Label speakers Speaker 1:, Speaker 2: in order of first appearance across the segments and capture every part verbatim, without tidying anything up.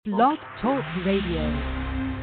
Speaker 1: Blog Talk Radio.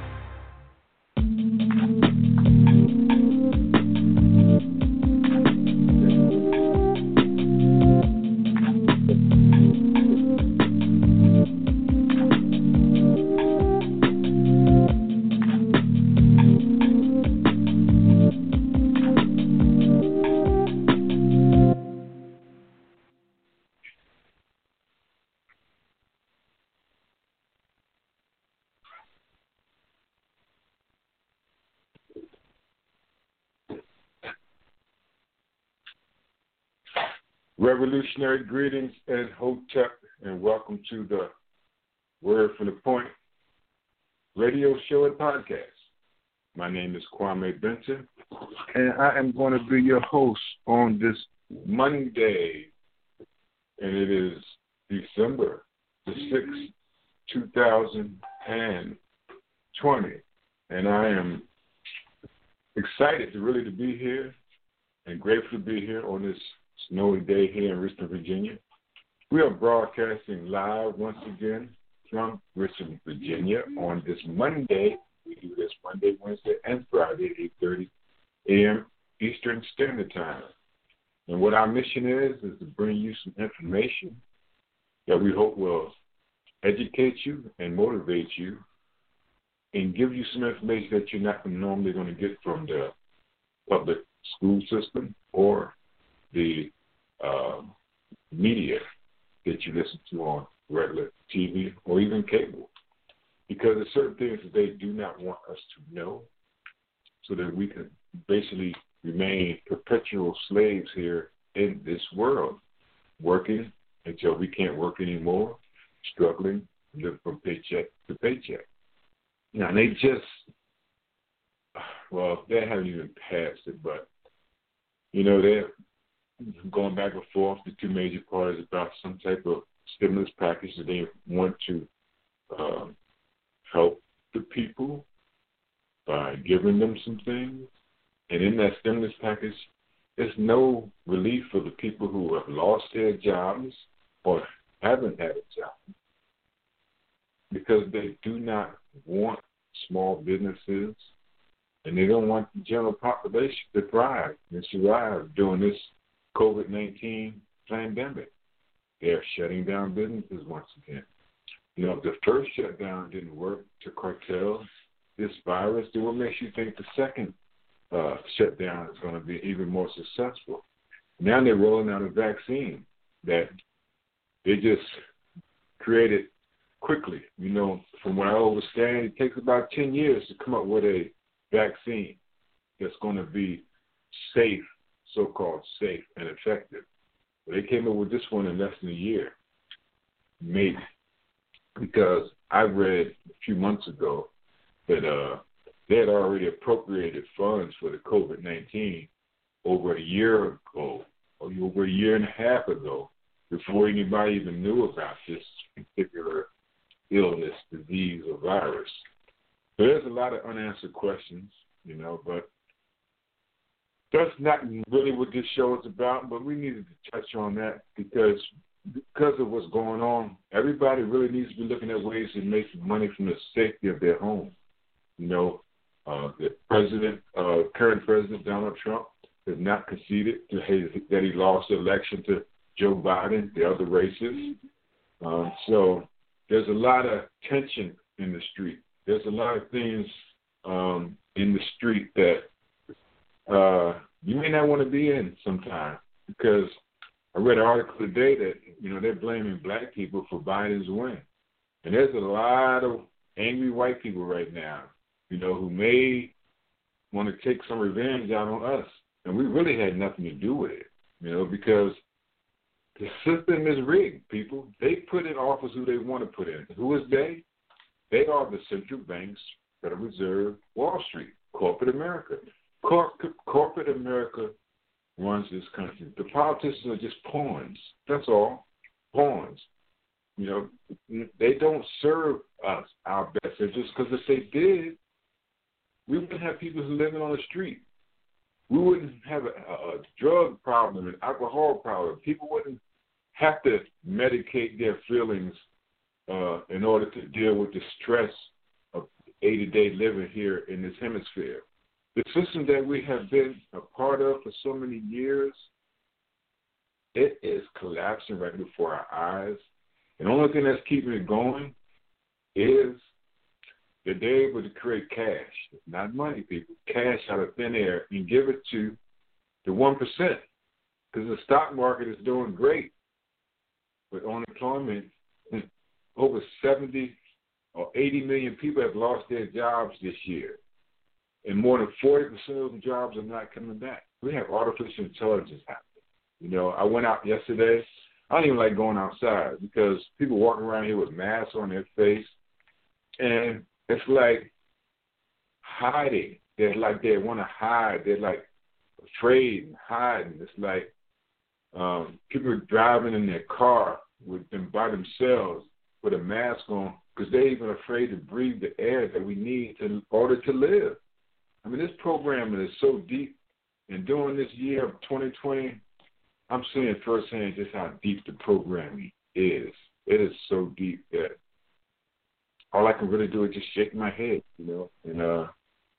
Speaker 2: Revolutionary greetings and Hotep, and welcome to the Word from the Point radio show and podcast. My name is Kwame Benson, and I am going to be your host on this Monday, and it is December the sixth, two thousand twenty, and I am excited to really to be here and grateful to be here on this snowy day here in Richmond, Virginia. We are broadcasting live once again from Richmond, Virginia on this Monday. We do this Monday, Wednesday, and Friday at eight thirty a.m. Eastern Standard Time. And what our mission is, is to bring you some information that we hope will educate you and motivate you and give you some information that you're not normally going to get from the public school system or the uh, media that you listen to on regular T V or even cable, because there's certain things that they do not want us to know, so that we can basically remain perpetual slaves here in this world, working until we can't work anymore, struggling, live from paycheck to paycheck. Now, they just, well, they haven't even passed it, but, you know, they're going back and forth, the two major parties, about some type of stimulus package that they want to um, help the people by giving them some things. And in that stimulus package, there's no relief for the people who have lost their jobs or haven't had a job, because they do not want small businesses and they don't want the general population to thrive and survive during this COVID nineteen pandemic. They're shutting down businesses once again. You know, if the first shutdown didn't work to curtail this virus, then what makes you think the second uh, shutdown is going to be even more successful? Now they're rolling out a vaccine that they just created quickly. You know, from what I understand, it takes about ten years to come up with a vaccine that's going to be safe, so-called safe and effective. But they came up with this one in less than a year, maybe, because I read a few months ago that uh, they had already appropriated funds for the COVID nineteen over a year ago, or over a year and a half ago, before anybody even knew about this particular illness, disease, or virus. So there's a lot of unanswered questions, you know, but that's not really what this show is about, but we needed to touch on that because because of what's going on, everybody really needs to be looking at ways to make money from the safety of their home. You know, uh, the president, uh, current president Donald Trump, has not conceded to his, that he lost the election to Joe Biden, the other races. Um, so there's a lot of tension in the street. There's a lot of things um, in the street that Uh, you may not want to be in sometime, because I read an article today that, you know, they're blaming black people for Biden's win. And there's a lot of angry white people right now, you know, who may want to take some revenge out on us. And we really had nothing to do with it, you know, because the system is rigged, people. They put in office who they want to put in. Who is they? They are the central banks, Federal Reserve, Wall Street, corporate America. Cor- corporate America runs this country. The politicians are just pawns. That's all. Pawns. You know, they don't serve us, our best interests, because if they did, we wouldn't have people who living on the street. We wouldn't have a, a drug problem, an alcohol problem. People wouldn't have to medicate their feelings uh, in order to deal with the stress of day-to-day living here in this hemisphere. The system that we have been a part of for so many years, it is collapsing right before our eyes. And the only thing that's keeping it going is that they're able to create cash, not money, people, cash out of thin air and give it to the one percent. Because the stock market is doing great. With unemployment, over seventy or eighty million people have lost their jobs this year. And more than forty percent of those jobs are not coming back. We have artificial intelligence happening. You know, I went out yesterday. I don't even like going outside because people walking around here with masks on their face. And it's like hiding. They're like they want to hide. They're like afraid and hiding. It's like um, people are driving in their car with them by themselves with a mask on because they're even afraid to breathe the air that we need in order to live. I mean, this program is so deep. And during this year of twenty twenty, I'm seeing firsthand just how deep the programming is. It is so deep that all I can really do is just shake my head, you know, and uh,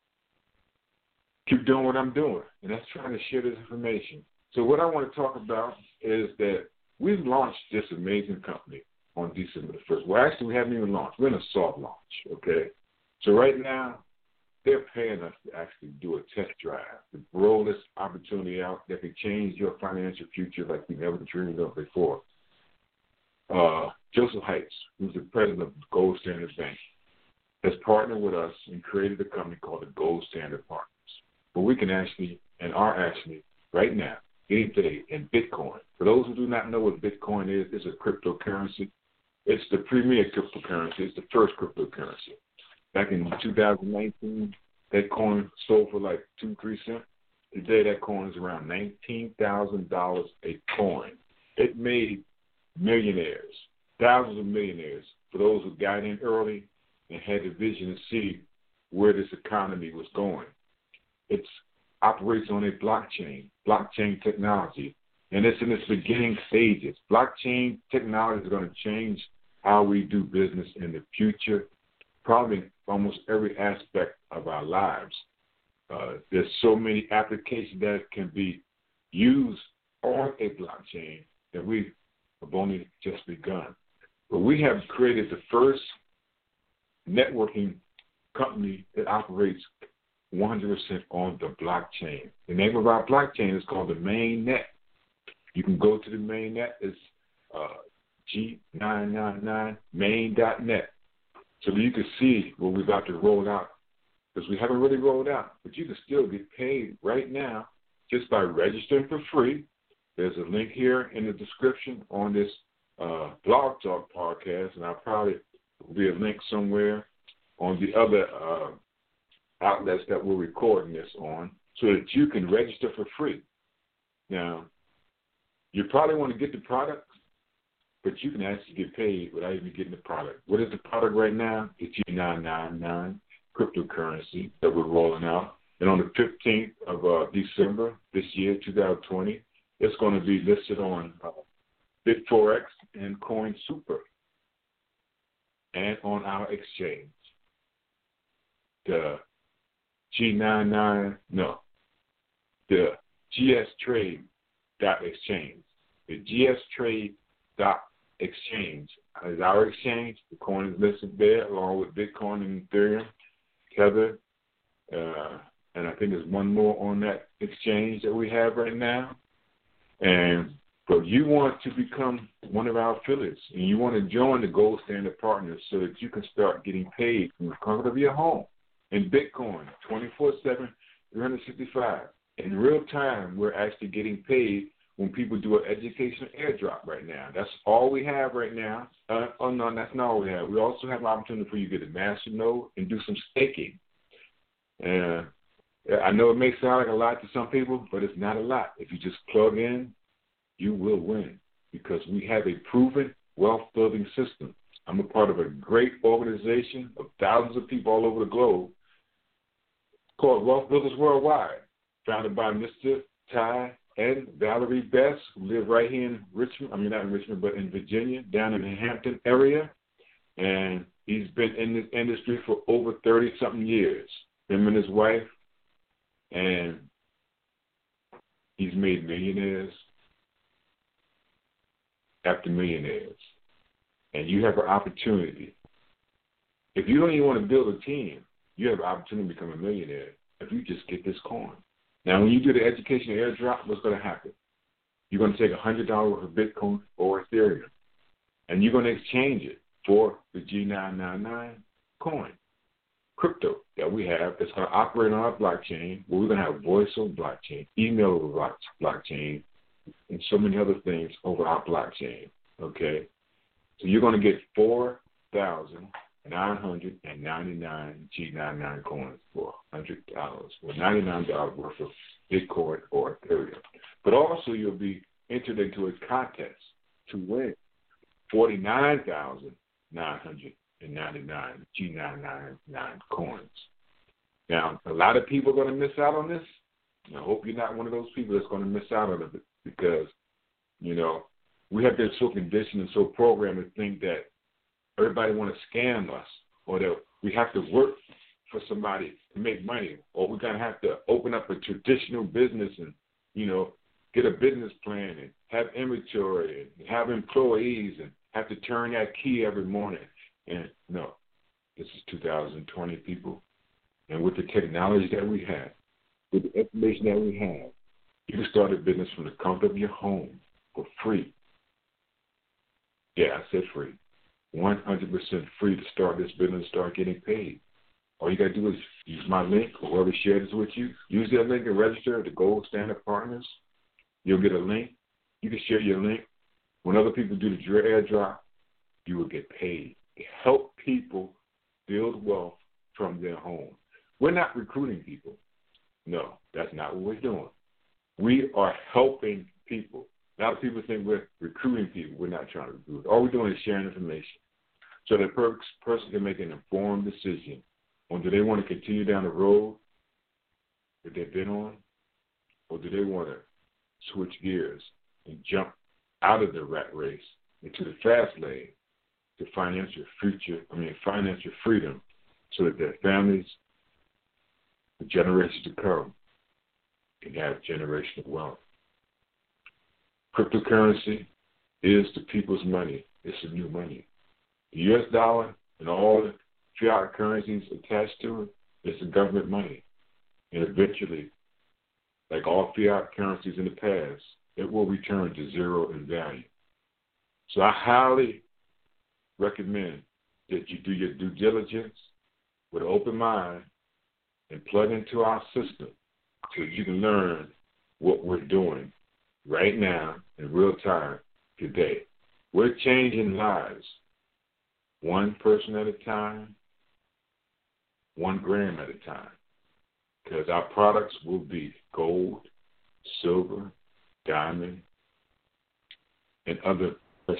Speaker 2: keep doing what I'm doing. And that's trying to share this information. So what I want to talk about is that we've launched this amazing company on December the first. Well, actually, we haven't even launched. We're in a soft launch, okay? So right now, they're paying us to actually do a test drive, to roll this opportunity out that can change your financial future like we never dreamed of before. Uh, Joseph Heights, who's the president of Gold Standard Bank, has partnered with us and created a company called the Gold Standard Partners, where we can actually, and are actually, right now, getting paid in Bitcoin. For those who do not know what Bitcoin is, it's a cryptocurrency. It's the premier cryptocurrency. It's the first cryptocurrency. Back in two thousand nineteen, that coin sold for like two, three cents. Today, that coin is around nineteen thousand dollars a coin. It made millionaires, thousands of millionaires, for those who got in early and had the vision to see where this economy was going. It operates on a blockchain, blockchain technology, and it's in its beginning stages. Blockchain technology is going to change how we do business in the future, probably almost every aspect of our lives. Uh, there's so many applications that can be used on a blockchain that we have only just begun. But we have created the first networking company that operates one hundred percent on the blockchain. The name of our blockchain is called the Mainnet. You can go to the Mainnet. It's uh, G nine nine nine main dot net. So that you can see what we're about to roll out. Because we haven't really rolled out. But you can still get paid right now just by registering for free. There's a link here in the description on this uh, Blog Talk podcast, and I'll probably will be a link somewhere on the other uh, outlets that we're recording this on so that you can register for free. Now, you probably want to get the product, but you can actually get paid without even getting the product. What is the product right now? The G nine nine nine cryptocurrency that we're rolling out. And on the fifteenth of uh, December this year, two thousand twenty, it's going to be listed on uh, BitForex and CoinSuper and on our exchange. The G nine nine, no, the G S Trade dot exchange. The G S Trade dot exchange is our exchange. The coin is listed there along with Bitcoin and Ethereum, Tether, uh, and I think there's one more on that exchange that we have right now. And but you want to become one of our affiliates, and you want to join the Gold Standard Partners so that you can start getting paid from the comfort of your home in Bitcoin, twenty-four seven, three hundred sixty-five. In real time, we're actually getting paid when people do an educational airdrop right now. That's all we have right now. Uh, oh, no, that's not all we have. We also have an opportunity for you to get a master node and do some staking. And I know it may sound like a lot to some people, but it's not a lot. If you just plug in, you will win because we have a proven wealth-building system. I'm a part of a great organization of thousands of people all over the globe called Wealth Builders Worldwide, founded by Mister Ty and Valerie Best, who live right here in Richmond. I mean, not in Richmond, but in Virginia, down in the Hampton area. and he's been in this industry for over thirty-something years, him and his wife, and he's made millionaires after millionaires. And you have an opportunity. If you don't even want to build a team, you have an opportunity to become a millionaire if you just get this coin. Now, when you do the education airdrop, what's going to happen? You're going to take one hundred dollars worth of Bitcoin or Ethereum, and you're going to exchange it for the G nine ninety-nine coin, crypto that we have that's going to operate on our blockchain, where we're going to have voice over blockchain, email over blockchain, and so many other things over our blockchain, okay? So you're going to get four thousand nine hundred ninety-nine G ninety-nine coins for one hundred dollars, or ninety-nine dollars worth of Bitcoin or Ethereum. But also you'll be entered into a contest to win forty-nine thousand nine hundred ninety-nine G nine ninety-nine coins. Now, a lot of people are going to miss out on this. I hope you're not one of those people that's going to miss out on it, because, you know, we have been so conditioned and so programmed to think that everybody want to scam us, or that we have to work for somebody to make money, or we're going to have to open up a traditional business and, you know, get a business plan and have inventory and have employees and have to turn that key every morning. And no, this is two thousand twenty, people. And with the technology that we have, with the information that we have, you can start a business from the comfort of your home for free. Yeah, I said free. one hundred percent free to start this business and start getting paid. All you got to do is use my link, or whoever shared this with you. Use that link and register at the Gold Standard Partners. You'll get a link. You can share your link. When other people do the airdrop, you will get paid to help people build wealth from their home. We're not recruiting people. No, that's not what we're doing. We are helping people. A lot of people think we're recruiting people. We're not trying to recruit. All we're doing is sharing information so that a person can make an informed decision on, do they want to continue down the road that they've been on, or do they want to switch gears and jump out of the rat race into the fast lane to financial future, I mean financial freedom, so that their families, the generations to come, can have generational wealth. Cryptocurrency is the people's money. It's the new money. The U S dollar and all the fiat currencies attached to it, it's the government money. And eventually, like all fiat currencies in the past, it will return to zero in value. So I highly recommend that you do your due diligence with an open mind and plug into our system so that you can learn what we're doing right now in real time today. We're changing lives one person at a time, one gram at a time, because our products will be gold, silver, diamond, and other.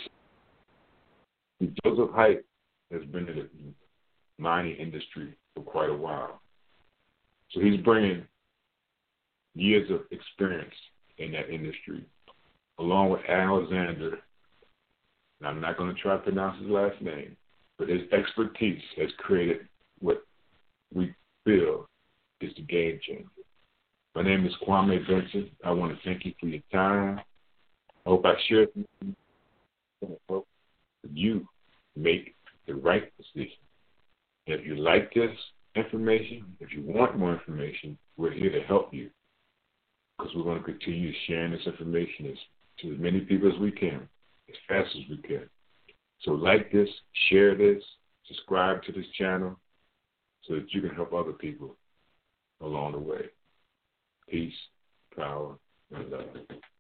Speaker 2: Joseph Haidt has been in the mining industry for quite a while. So he's bringing years of experience in that industry, along with Alexander. And I'm not going to try to pronounce his last name, but his expertise has created what we feel is the game changer. My name is Kwame Benson. I want to thank you for your time. I hope I shared something that will help you make the right decision. And if you like this information, if you want more information, we're here to help you, because we're going to continue sharing this information as, to as many people as we can, as fast as we can. So like this, share this, subscribe to this channel so that you can help other people along the way. Peace, power, and love.